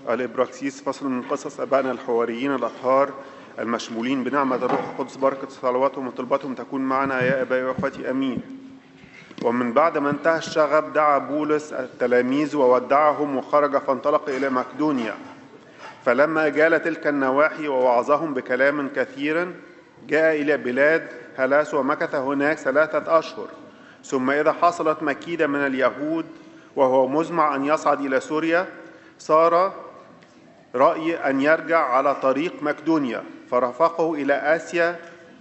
الإبراكسيس فصل من قصص أبائنا الحواريين الأطهار المشمولين بنعمة الروح القدس، بركة صلواتهم وطلباتهم تكون معنا يا أبائي وأخواتي أمين. ومن بعد ما انتهى الشغب دعا بولس التلاميذ وودعهم وخرج فانطلق إلى مقدونيا. فلما جال تلك النواحي ووعظهم بكلام كثير جاء إلى بلاد هلاس ومكث هناك 3 أشهر. ثم إذا حصلت مكيدة من اليهود وهو مزمع أن يصعد إلى سوريا، صار رأي أن يرجع على طريق مقدونيا، فرافقه إلى آسيا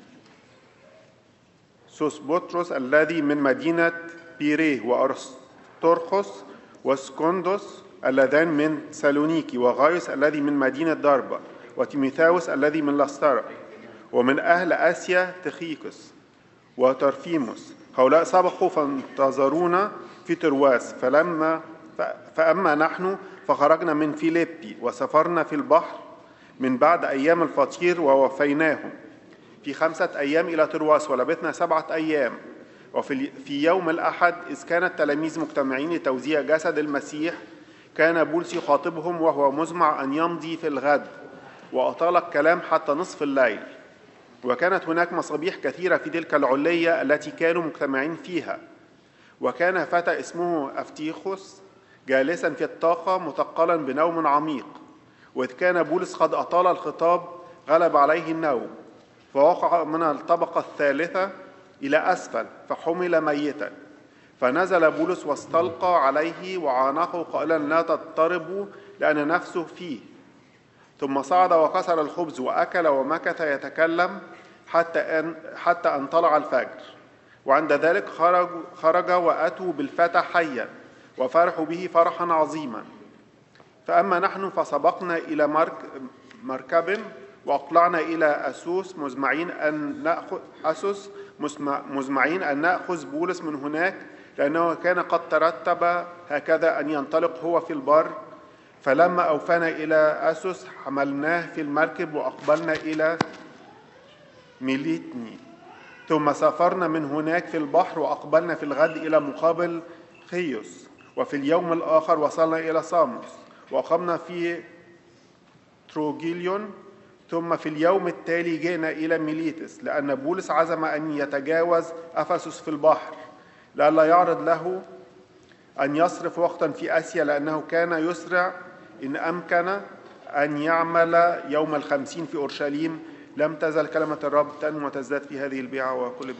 سوسبوتروس الذي من مدينة بيريه، وأرسطرخس وسكوندوس اللذان من سالونيكي، وغايوس الذي من مدينة دربة، وتيموثاوس الذي من لسترا، ومن أهل آسيا تخيكس وترفيموس. هؤلاء سبقوا فانتظرونا في ترواس. فأما نحن فخرجنا من فيليبي وسافرنا في البحر من بعد أيام الفطير، ووفيناهم في 5 أيام إلى ترواس، ولبثنا 7 أيام. وفي يوم الأحد إذ كان التلاميذ مجتمعين لتوزيع جسد المسيح، كان بولس يخاطبهم وهو مزمع أن يمضي في الغد، وأطال الكلام حتى نصف الليل. وكانت هناك مصابيح كثيرة في تلك العلية التي كانوا مجتمعين فيها. وكان فتى اسمه أفتيخوس جالسا في الطاقة مثقلا بنوم عميق، وإذ كان بولس قد أطال الخطاب غلب عليه النوم، فوقع من الطبقة الثالثة إلى أسفل فحمل ميتا. فنزل بولس واستلقى عليه وعانقه قائلا لا تضطربوا لأن نفسه فيه. ثم صعد وكسر الخبز وأكل ومكث يتكلم حتى أن طلع الفجر. وعند ذلك خرج وأتوا بالفتى حيا وفرحوا به فرحا عظيما. فأما نحن فسبقنا إلى مركب وأقلعنا إلى أسوس مزمعين أن نأخذ بولس من هناك، لأنه كان قد ترتب هكذا أن ينطلق هو في البر. فلما أوفانا إلى أسوس حملناه في المركب وأقبلنا إلى ميليتني. ثم سافرنا من هناك في البحر وأقبلنا في الغد إلى مقابل خيوس. وفي اليوم الآخر وصلنا إلى ساموس وأقمنا في تروجيليون. ثم في اليوم التالي جئنا إلى ميليتس، لأن بولس عزم أن يتجاوز أفسس في البحر لئلا يعرض له أن يصرف وقتا في آسيا، لأنه كان يسرع إن أمكن أن يعمل يوم 50 في أورشليم. لم تزل كلمة الرب تنمو وتزداد في هذه البيعة وكل